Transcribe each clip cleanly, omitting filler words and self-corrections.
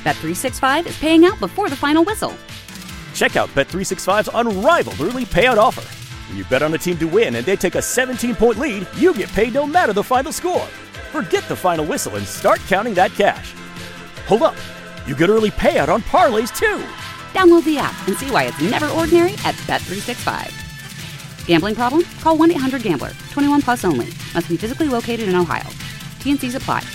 Bet365 is paying out before the final whistle. Check out Bet365's unrivaled early payout offer. When you bet on a team to win and they take a 17-point lead, you get paid no matter the final score. Forget the final whistle and start counting that cash. Hold up. You get early payout on parlays, too. Download the app and see why it's never ordinary at Bet365. Gambling problem? Call 1-800-GAMBLER. 21 plus only. Must be physically located in Ohio. T&Cs apply.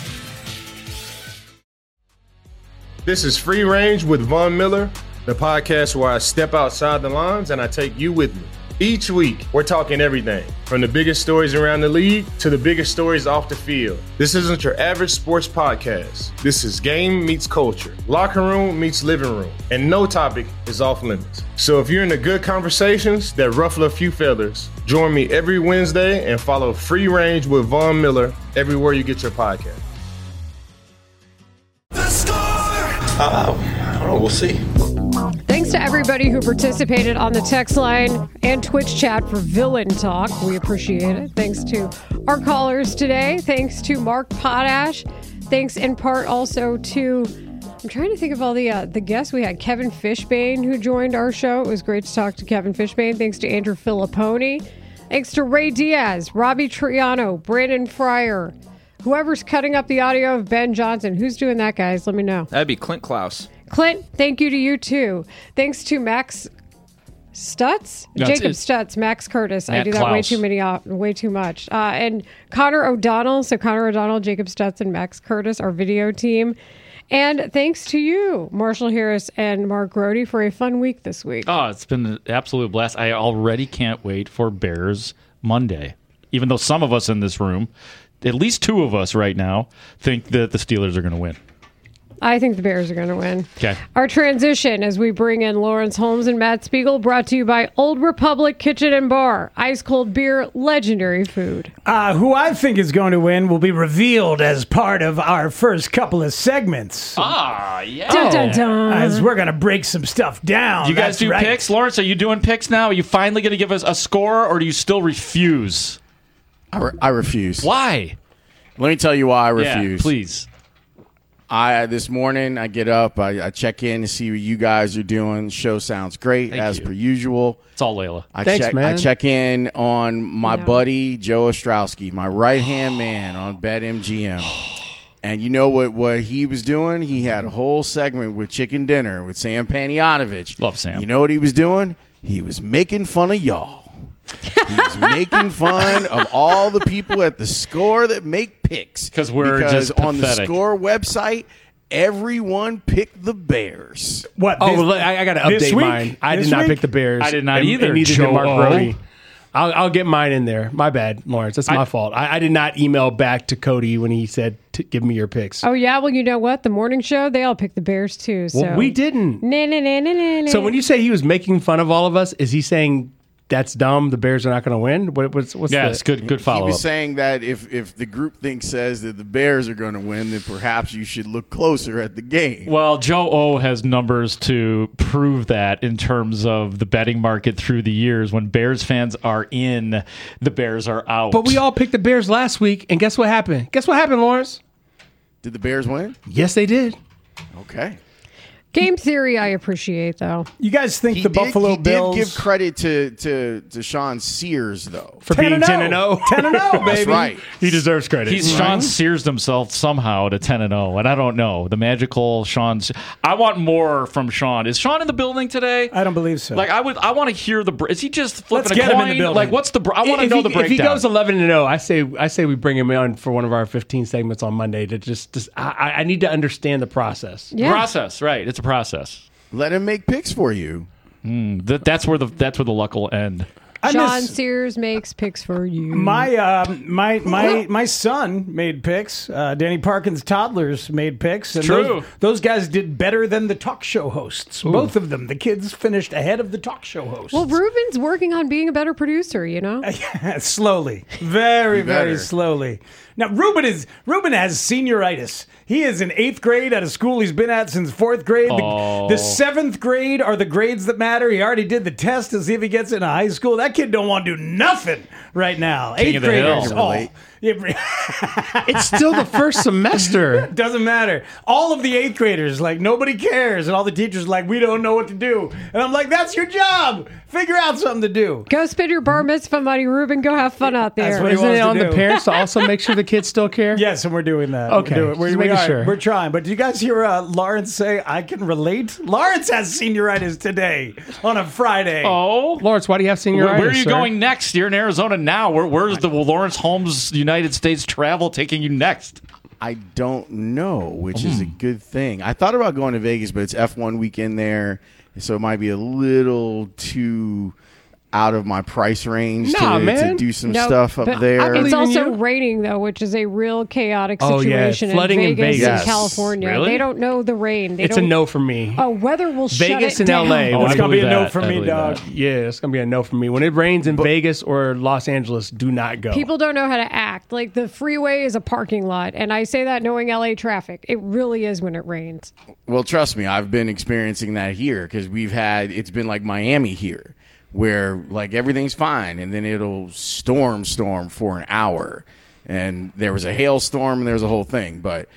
This is Free Range with Von Miller, the podcast where I step outside the lines and I take you with me. Each week, we're talking everything from the biggest stories around the league to the biggest stories off the field. This isn't your average sports podcast. This is game meets culture, locker room meets living room, and no topic is off limits. So if you're into good conversations that ruffle a few feathers, join me every Wednesday and follow Free Range with Von Miller everywhere you get your podcast. The Score! I don't know. We'll see. Thanks to everybody who participated on the text line and Twitch chat for Villain Talk. We appreciate it. Thanks to our callers today. Thanks to Mark Potash. Thanks in part also to, I'm trying to think of all the guests. We had Kevin Fishbane who joined our show. It was great to talk to Kevin Fishbane. Thanks to Andrew Filipponi. Thanks to Ray Diaz, Robbie Triano, Brandon Fryer, whoever's cutting up the audio of Ben Johnson. Who's doing that, guys? Let me know. That'd be Clint Klaus. Clint, thank you to you too. Thanks to Max Stutz? Jacob Stutz, Max Curtis. Matt I do that way too much. And Connor O'Donnell. So Connor O'Donnell, Jacob Stutz, and Max Curtis, our video team. And thanks to you, Marshall Harris and Mark Grody, for a fun week this week. Oh, it's been an absolute blast. I already can't wait for Bears Monday. Even though some of us in this room, at least two of us right now, think that the Steelers are going to win. I think the Bears are going to win. Okay. Our transition as we bring in Lawrence Holmes and Matt Spiegel, brought to you by Old Republic Kitchen and Bar. Ice cold beer, legendary food. Who I think is going to win will be revealed as part of our first couple of segments. Ah, yeah. Dun, dun, dun. As we're going to break some stuff down. You guys do picks? Lawrence, are you doing picks now? Are you finally going to give us a score, or do you still refuse? I refuse. Why? Let me tell you why I refuse. Yeah, please. This morning, I get up, I check in to see what you guys are doing. The show sounds great, as per usual. It's all Layla. Thanks, man. I check in on my buddy, Joe Ostrowski, my right-hand man on BetMGM. And you know what he was doing? He had a whole segment with Chicken Dinner with Sam Panayotovich. Love Sam. You know what he was doing? He was making fun of y'all. He's making fun of all the people at the Score that make picks. Because on the Score website, everyone picked the Bears. What? I got to update mine. I did not pick the Bears. I did not either. And neither Joe did Mark Brody. I'll get mine in there. My bad, Lawrence. That's my fault. I did not email back to Cody when he said, give me your picks. Oh, yeah? Well, you know what? The morning show, they all picked the Bears, too. So. Well, we didn't. So when you say he was making fun of all of us, is he saying that's dumb, the Bears are not going to win? What's it's good follow-up. He was saying that if the groupthink says that the Bears are going to win, then perhaps you should look closer at the game. Well, Joe O has numbers to prove that in terms of the betting market through the years. When Bears fans are in, the Bears are out. But we all picked the Bears last week, and guess what happened? Guess what happened, Lawrence? Did the Bears win? Yes, they did. Okay. Game theory I appreciate, though. You guys think Buffalo Bills... He did give credit to Sean Sears, though. For being 10-0. 10-0, baby. That's right. He deserves credit. Sean Sears himself somehow to 10-0, and I don't know. The magical Sean... I want more from Sean. Is Sean in the building today? I don't believe so. Like, I want to hear the... Is he just flipping Let's a get coin? him in the building. Like, what's the... I want to know the breakdown. If he goes 11-0, I say we bring him in for one of our 15 segments on Monday to just I need to understand the process. Yeah. Process, right. It's a process. Let him make picks for you. That's where the luck will end. Sean Sears makes picks for you. My son made picks. Danny Parkins' toddlers made picks. And true. Those guys did better than the talk show hosts. Ooh. Both of them. The kids finished ahead of the talk show hosts. Well, Ruben's working on being a better producer, you know? Slowly. Very slowly. Now, Ruben has senioritis. He is in 8th grade at a school he's been at since 4th grade. The 7th grade are the grades that matter. He already did the test to see if he gets into high school. That kid don't want to do nothing right now. King 8th of the graders. hill. It's still the first semester. Doesn't matter. All of the 8th graders, like, nobody cares. And all the teachers are like, we don't know what to do. And I'm like, that's your job. Figure out something to do. Go spend your bar mitzvah money, Ruben. Go have fun out there. That's what he Isn't wants it to on do. the parents to also make sure the kids still care? Yes, and we're doing that. Okay, We're, just we making are. sure. We're trying. But did you guys hear Lawrence say, I can relate? Lawrence has senioritis today on a Friday. Oh, Lawrence, why do you have senioritis? where are you sir? going next? You're in Arizona now. Where's the Lawrence Holmes United States travel taking you next? I don't know, which is a good thing. I thought about going to Vegas, but it's F1 weekend there, so it might be a little too out of my price range to do some stuff up there. It's also raining, though, which is a real chaotic situation flooding in Vegas in Vegas. and California. Really? They don't know the rain. It's a no for me. Oh, weather will shut Vegas it and down. LA. It's I going to be a believe no that. for I me, believe dog. that. Yeah, it's going to be a no for me. When it rains in Vegas or Los Angeles, do not go. People don't know how to act. Like, the freeway is a parking lot, and I say that knowing LA traffic. It really is when it rains. Well, trust me, I've been experiencing that here because it's been like Miami here, where like everything's fine and then it'll storm for an hour, and there was a hailstorm and there was a whole thing. But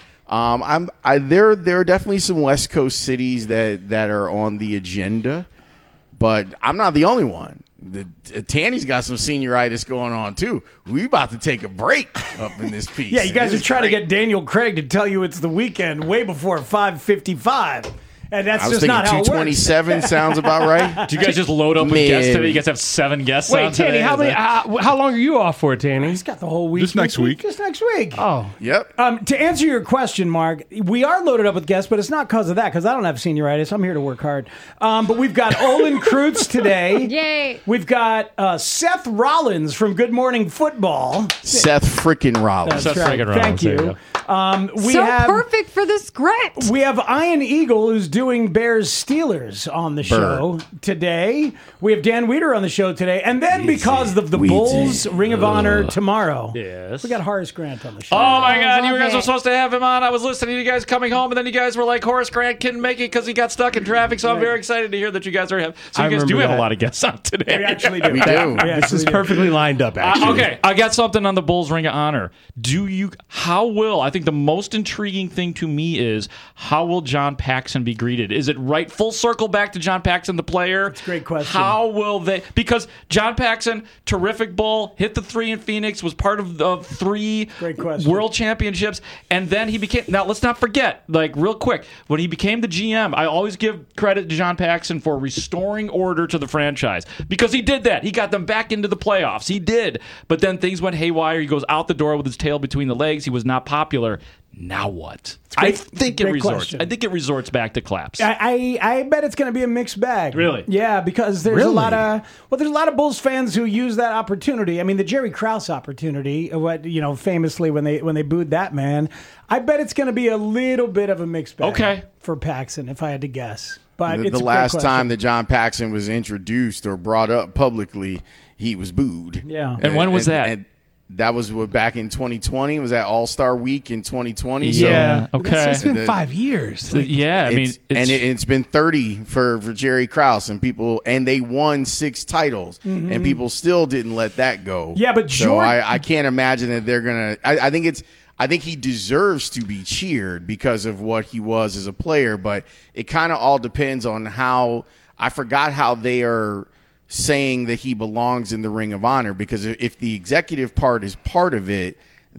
there are definitely some West Coast cities that are on the agenda, but I'm not the only one. Tanny's got some senioritis going on too. We about to take a break up in this piece. Yeah, you guys are trying to get Daniel Craig to tell you it's the weekend way before 5:55. And that's I was just not thinking how it works. 227 sounds about right. Do you guys just load up with guests today? You guys have 7 guests Wait, on Tanny, today? how long are you off for, Tanny? He's got the whole week. Just next week. Just next week. Oh, Yep. To answer your question, Mark, we are loaded up with guests, but it's not because of that, because I don't have senioritis. I'm here to work hard. But we've got Olin Kreutz today. Yay. We've got Seth Rollins from Good Morning Football. Seth freaking Rollins. Seth Right. freaking Rollins. Thank There you. We So have perfect for the script. we have Ian Eagle, who's doing Bears Steelers on the show today. We have Dan Weeder on the show today. And then because of the Bulls, Ring of Honor tomorrow. Yes. We got Horace Grant on the show. Oh my God! You love guys it. were supposed to have him on. I was listening to you guys coming home, and then you guys were like, Horace Grant couldn't make it because he got stuck in traffic. So I'm very excited to hear that you guys are having. So I you guys do remember have a that. lot of guests on today. We actually do. We do. this is perfectly lined up, actually. Okay, I got something on the Bulls Ring of Honor. I think the most intriguing thing to me is how will John Paxson be greeted? Is it right full circle back to John Paxson, the player? That's a great question. How will they? Because John Paxson, terrific Bull, hit the 3 in Phoenix, was part of the 3 Great question. world championships, and then he became. Now let's not forget, like real quick, when he became the GM, I always give credit to John Paxson for restoring order to the franchise because he did that. He got them back into the playoffs. He did, but then things went haywire. He goes out the door with his tail between the legs. He was not popular. Now what? I think it great resorts. question. I think it resorts back to Claps. I bet it's going to be a mixed bag. Really? Yeah, because there's a lot of Bulls fans who use that opportunity. I mean, the Jerry Krause opportunity, famously when they booed that man. I bet it's going to be a little bit of a mixed bag. Okay. For Paxson, if I had to guess. But The it's a great last question. time that John Paxson was introduced or brought up publicly, he was booed. Yeah. And when was that? And that was back in 2020. Was that All-Star Week in 2020? Yeah. So, Okay. It's been 5 years. Yeah. I mean, It's been 30 for Jerry Krause and they won 6 titles, and people still didn't let that go. Yeah, but so Jordan- I can't imagine that they're gonna. I think he deserves to be cheered because of what he was as a player, but it kind of all depends on how. I forgot how they are saying that he belongs in the Ring of Honor, because if the executive part is part of it,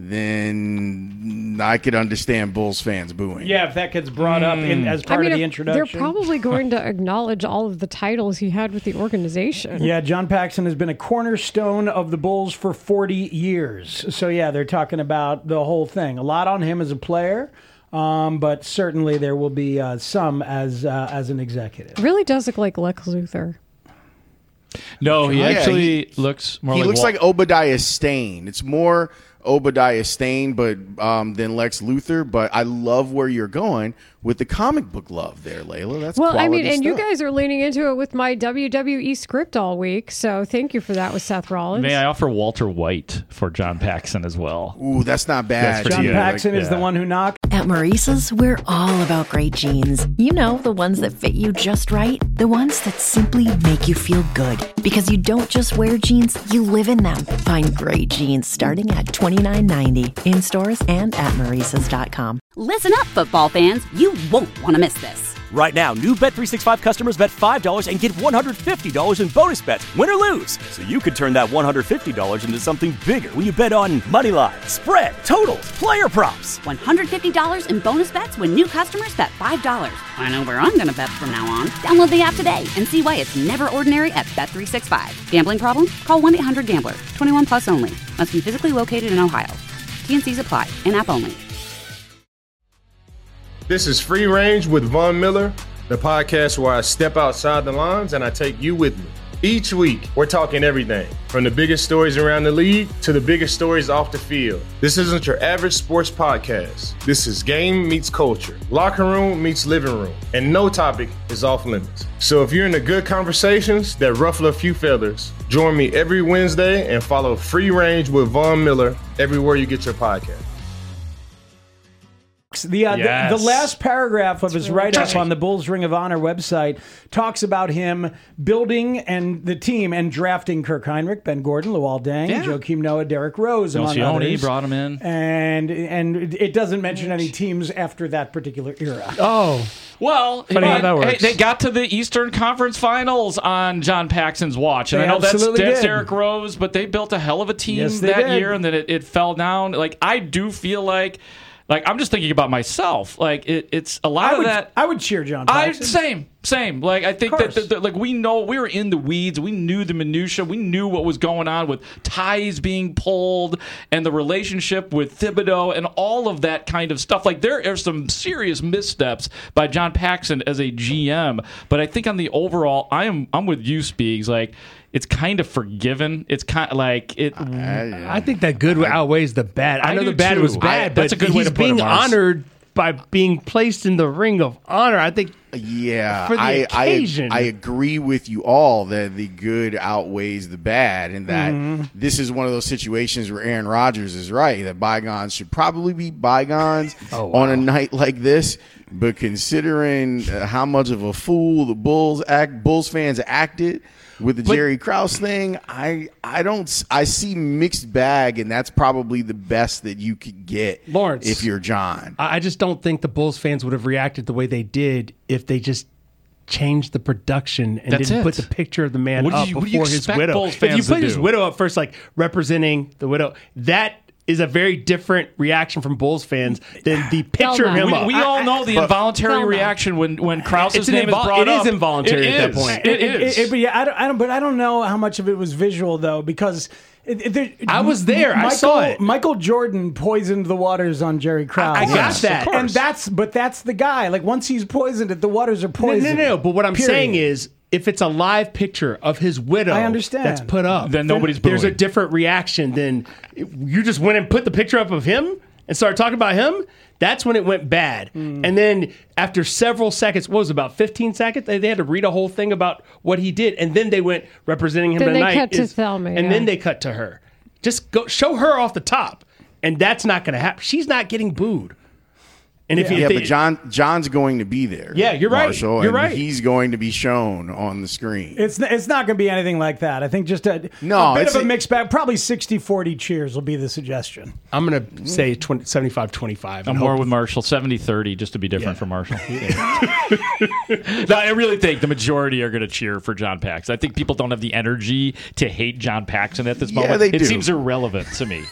then I could understand Bulls fans booing. Yeah, if that gets brought up as part of the introduction. They're probably going to acknowledge all of the titles he had with the organization. Yeah, John Paxson has been a cornerstone of the Bulls for 40 years. So, yeah, they're talking about the whole thing. A lot on him as a player, but certainly there will be some as an executive. It really does look like Lex Luthor. no, he Yeah, actually looks more. He like looks like Obadiah Stane. It's more Obadiah Stane, but than Lex Luthor. But I love where you're going with the comic book love there, Layla. That's quality and you stuff. guys are leaning into it with my WWE script all week, so thank you for that with Seth Rollins. May I offer Walter White for John Paxson as well? Ooh, that's not bad. John Paxson is the one who knocked. At Maurice's, we're all about great jeans. You know, the ones that fit you just right. The ones that simply make you feel good. Because you don't just wear jeans, you live in them. Find great jeans starting at $29.90 in stores and at Maurice's.com. Listen up, football fans. You won't want to miss this. Right now, new Bet365 customers bet $5 and get $150 in bonus bets, win or lose. So you could turn that $150 into something bigger when you bet on money line, spread, totals, player props. $150 in bonus bets when new customers bet $5. I know where I'm going to bet from now on. Download the app today and see why it's never ordinary at Bet365. Gambling problem? Call 1-800-GAMBLER. 21 plus only. Must be physically located in Ohio. T&Cs apply. In-app only. This is Free Range with Von Miller, the podcast where I step outside the lines and I take you with me. Each week, we're talking everything from the biggest stories around the league to the biggest stories off the field. This isn't your average sports podcast. This is game meets culture, locker room meets living room, and no topic is off limits. So if you're into good conversations that ruffle a few feathers, join me every Wednesday and follow Free Range with Von Miller everywhere you get your podcast. The last paragraph of his write-up on the Bulls Ring of Honor website talks about him building and the team and drafting Kirk Heinrich, Ben Gordon, Luol Deng, Joakim Noah, Derrick Rose, among others. Brought him in. And it doesn't mention any teams after that particular era. Oh. Well, they got to the Eastern Conference Finals on John Paxson's watch. And I know that's Derrick Rose, but they built a hell of a team that year, and then it fell down. Like, I do feel like I'm just thinking about myself. Like it's a lot of that. I would cheer John Paxson. Same. Like I think that like we know we were in the weeds. We knew the minutia. We knew what was going on with ties being pulled and the relationship with Thibodeau and all of that kind of stuff. Like there are some serious missteps by John Paxson as a GM. But I think on the overall, I'm with you, Speegs. Like it's kind of forgiven. It's kind of like it. I think that good outweighs the bad. I know the bad was bad, but that's a good way to put it, being honored by being placed in the Ring of Honor. I think. Yeah, for the occasion. I agree with you all that the good outweighs the bad, and that this is one of those situations where Aaron Rodgers is right, that bygones should probably be bygones on a night like this. But considering how much of a fool the Bulls fans acted with the Jerry Krause thing, I see mixed bag, and that's probably the best that you could get, Lawrence, if you're John. I just don't think the Bulls fans would have reacted the way they did if they just changed the production and didn't put the picture of the man up before his widow. If you put his widow up first, like representing the widow, that is a very different reaction from Bulls fans than the picture of him up. We all know the involuntary reaction when Krause's name is brought up. It is involuntary at that point. It is. But I don't know how much of it was visual though, because I was there. I saw it. Michael Jordan poisoned the waters on Jerry Krause. I got that, and that's the guy. Like once he's poisoned it, the waters are poisoned. No. But what I'm saying is, if it's a live picture of his widow, I understand, that's put up, then nobody's booing. There's a different reaction than you just went and put the picture up of him and started talking about him. That's when it went bad. And then after several seconds, what was it, about 15 seconds? They had to read a whole thing about what he did. And then they went representing him tonight. Then they cut to Thelma. And then they cut to her. Just go show her off the top. And that's not going to happen. She's not getting booed. And but John's going to be there. Yeah, you're right. Marshall, you're right. He's going to be shown on the screen. It's not going to be anything like that. I think just a bit of a mixed bag. Probably 60-40 cheers will be the suggestion. I'm going to say 75-25. I'm more with Marshall. 70-30, just to be different from Marshall. No, I really think the majority are going to cheer for John Paxson. I think people don't have the energy to hate John Paxson at this moment. They do. It seems irrelevant to me.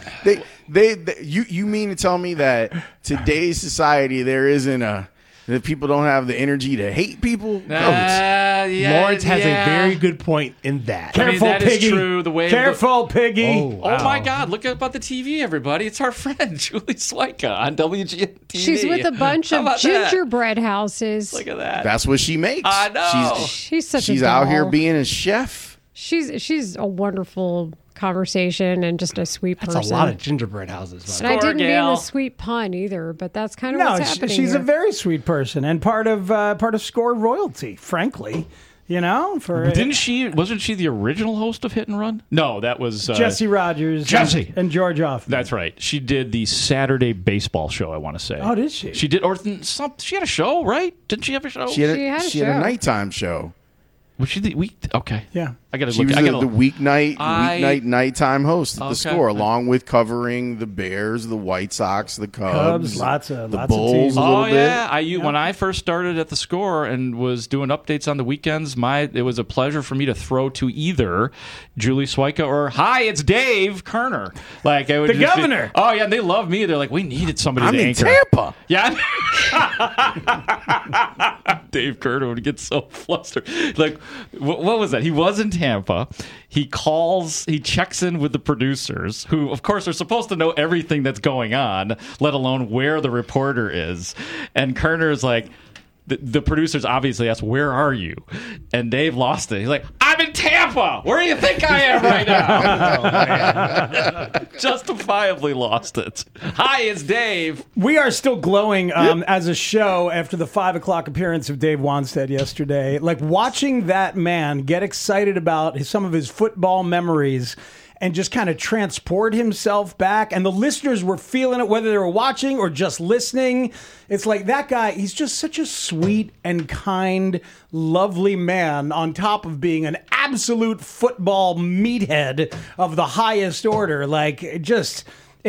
You mean to tell me that today's society that people don't have the energy to hate people? Lawrence has a very good point in that. Careful, that Piggy. is true. The way Careful, Piggy. Oh, wow. Oh my God! Look up on the TV, everybody. It's our friend Julie Swyka on WGN TV. She's with a bunch of gingerbread houses. Look at that. That's what she makes. I know. She's such a She's doll. out here being a chef. She's a wonderful conversation and just a sweet person. That's a lot of gingerbread houses. And I didn't mean the sweet pun either, but that's kind of what's happening. She's here. a very sweet person and part of Score royalty, frankly. Wasn't she the original host of Hit and Run? No, that was Jesse Rogers and George Hoffman. That's right. She did the Saturday baseball show, I want to say. Oh, did she? She did, she had a show, right? Didn't she have a show? She had a nighttime show. Was she the week? Okay. Yeah. I got to look. She was the weeknight nighttime host at the Score, along with covering the Bears, the White Sox, the Cubs, lots of Bulls teams. a little bit. When I first started at the Score and was doing updates on the weekends, it was a pleasure for me to throw to either Julie Swyka or "Hi, it's Dave Kerner." Like I would the governor. And they love me. They're like, we needed somebody to anchor. I'm in Tampa. Yeah. Dave Kerner would get so flustered. Like, what was that? He was in Tampa. He checks in with the producers, who, of course, are supposed to know everything that's going on, let alone where the reporter is. And Kerner is like, the producers obviously asked, "Where are you?" And Dave lost it. He's like, "I'm in Tampa. Where do you think I am right now?" Justifiably lost it. Hi, it's Dave. We are still glowing as a show after the 5 o'clock appearance of Dave Wanstead yesterday. Like watching that man get excited about some of his football memories and just kind of transport himself back. And the listeners were feeling it, whether they were watching or just listening. It's like that guy, he's just such a sweet and kind, lovely man on top of being an absolute football meathead of the highest order. Like, Lawrence,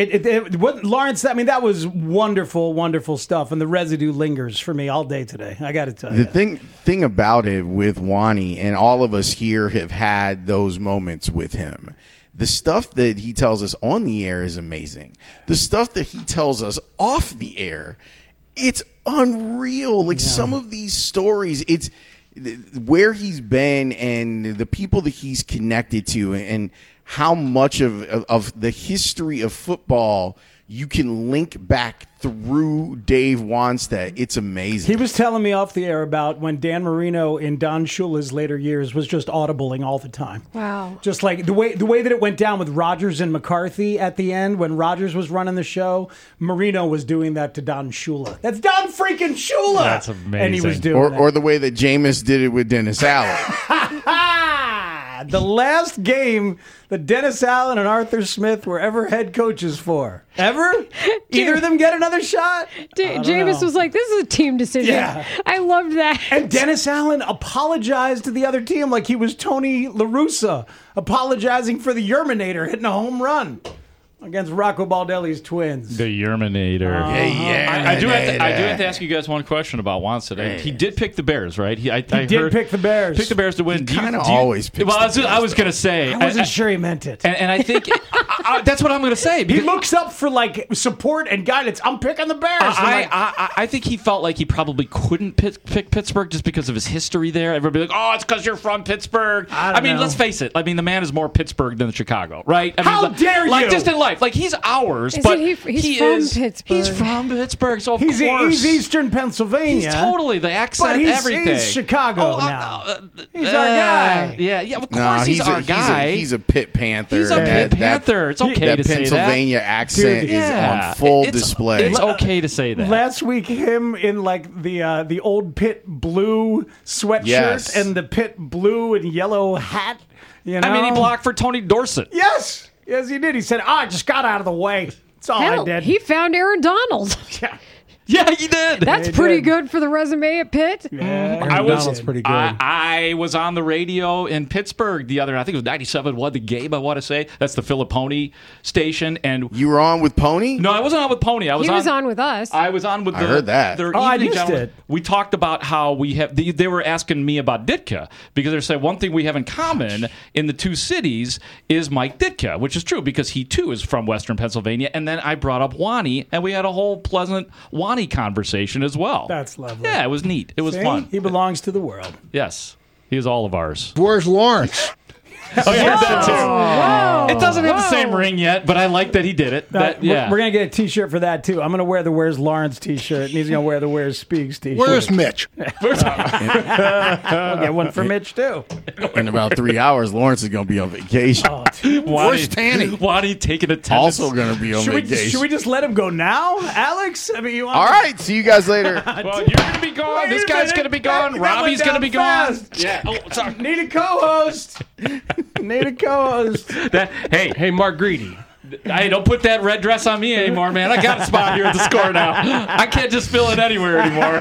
that was wonderful, wonderful stuff. And the residue lingers for me all day today. I got to tell you. The thing about it with Wani, and all of us here have had those moments with him. The stuff that he tells us on the air is amazing. The stuff that he tells us off the air, it's unreal. Like some of these stories, it's where he's been and the people that he's connected to and how much of the history of football you can link back through Dave Wanstead. It's amazing. He was telling me off the air about when Dan Marino in Don Shula's later years was just audibling all the time. Wow. Just like the way that it went down with Rodgers and McCarthy at the end when Rodgers was running the show, Marino was doing that to Don Shula. That's Don freaking Shula! That's amazing. And he was doing or the way that Jameis did it with Dennis Allen. The last game that Dennis Allen and Arthur Smith were ever head coaches for. Ever? Either of them get another shot? Jameis was like, this is a team decision. Yeah. I loved that. And Dennis Allen apologized to the other team like he was Tony La Russa apologizing for the Yerminator hitting a home run against Rocco Baldelli's Twins. The Yerminator. I do have to ask you guys one question about Wanstead. He did pick the Bears, right? He did pick the Bears. Pick the Bears to win. He kind of always picks the Bears. I was going to say. I wasn't sure he meant it. And I think that's what I'm going to say. He looks up for like support and guidance. I'm picking the Bears. I think he felt like he probably couldn't pick Pittsburgh just because of his history there. Everybody like, oh, it's because you're from Pittsburgh. I mean, let's face it. I mean, the man is more Pittsburgh than Chicago, right? How dare you? Like, just in life. Like, he's ours, but he's from Pittsburgh. He's from Pittsburgh, so of course. He's Eastern Pennsylvania. He's totally the accent, everything. He's Chicago now. He's our guy. Yeah, of course he's our guy. He's a Pitt Panther. He's a Pitt Panther. It's okay to say that. That Pennsylvania accent is on full display. It's okay to say that. Last week, him in like the old Pitt blue sweatshirt and the Pitt blue and yellow hat. You know? I mean, he blocked for Tony Dorsett. Yes, he did. He said, I just got out of the way. That's all I did. He found Aaron Donald. Yeah, he did. That's pretty good for the resume at Pitt. Yeah. Donald's pretty good. I was on the radio in Pittsburgh the other night. I think it was 97 won the game, I want to say. That's the Philipponi station. And you were on with Pony? No, I wasn't on with Pony. He was on with us. I was on with I heard that. I missed it. We talked about how we have... They were asking me about Ditka because they're saying one thing we have in common in the two cities is Mike Ditka, which is true because he, too, is from Western Pennsylvania. And then I brought up Wani, and we had a whole pleasant Wani conversation as well. That's lovely. Yeah, it was neat. It was fun. He belongs to the world. Yes. He is all of ours. Where's Lawrence? Oh, you heard that too. Whoa. It doesn't have the same ring yet, but I like that he did it. We're going to get a T-shirt for that, too. I'm going to wear the Where's Lawrence T-shirt, and he's going to wear the Where's Speaks T-shirt. Where's Mitch? We'll get one for Mitch, too. In about 3 hours, Lawrence is going to be on vacation. Where's Tanny? Waddy taking attendance. Also going to be on vacation. Should we just let him go now, Alex? I mean, you want All right, see you guys later. Well, you're going to be gone. This guy's going to be gone. Robbie's going to be gone. Yeah. Oh, sorry. Need a co-host. Hey, Mark Greedy. Hey, don't put that red dress on me anymore, man. I got a spot here at the Score now. I can't just fill it anywhere anymore.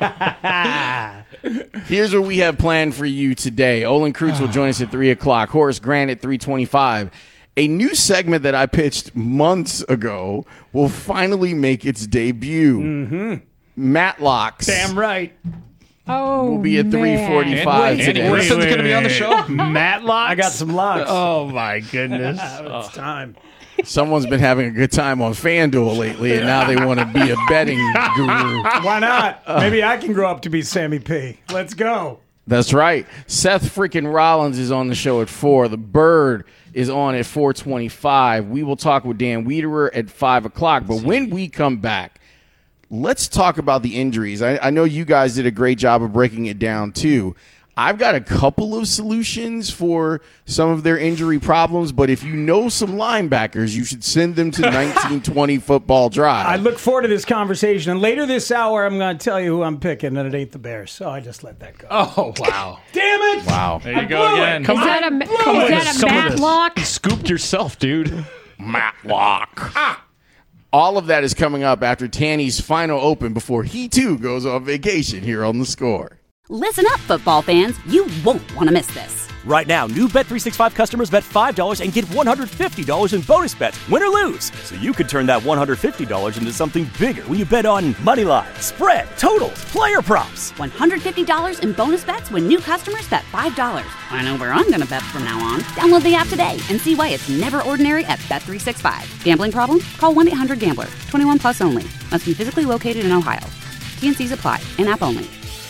Here's what we have planned for you today. Olin Kreutz will join us at 3 o'clock. Horace Grant at 3:25. A new segment that I pitched months ago will finally make its debut. Mm-hmm. Matlocks. Damn right. Oh, we'll be at 3:45 today. Andy Wilson's going to be on the show. Matlocks? I got some locks. Oh, my goodness. It's time. Someone's been having a good time on FanDuel lately, and now they want to be a betting guru. Why not? Maybe I can grow up to be Sammy P. Let's go. That's right. Seth freaking Rollins is on the show at 4. The Bird is on at 4:25. We will talk with Dan Wiederer at 5 o'clock. But when we come back, let's talk about the injuries. I know you guys did a great job of breaking it down, too. I've got a couple of solutions for some of their injury problems, but if you know some linebackers, you should send them to 1920 Football Drive. I look forward to this conversation. And later this hour, I'm going to tell you who I'm picking, and it ain't the Bears. So I just let that go. Oh, wow. Damn it. Wow. There you go again. Is that a Matlock? You scooped yourself, dude. Matlock. All of that is coming up after Tanny's final open before he, too, goes on vacation here on The Score. Listen up, football fans. You won't want to miss this. Right now, new Bet365 customers bet $5 and get $150 in bonus bets, win or lose. So you could turn that $150 into something bigger when you bet on money line, spread, totals, player props. $150 in bonus bets when new customers bet $5. I know where I'm going to bet from now on. Download the app today and see why it's never ordinary at Bet365. Gambling problem? Call 1-800-GAMBLER. 21 plus only. Must be physically located in Ohio. T&Cs apply. In-app only.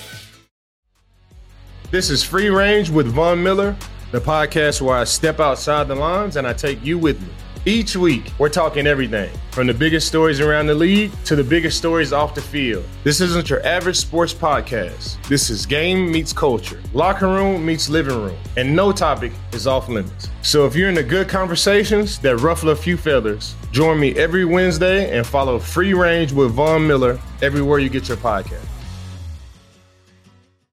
This is Free Range with Von Miller, the podcast where I step outside the lines and I take you with me. Each week, we're talking everything from the biggest stories around the league to the biggest stories off the field. This isn't your average sports podcast. This is game meets culture, locker room meets living room, and no topic is off limits. So if you're into good conversations that ruffle a few feathers, join me every Wednesday and follow Free Range with Von Miller everywhere you get your podcast.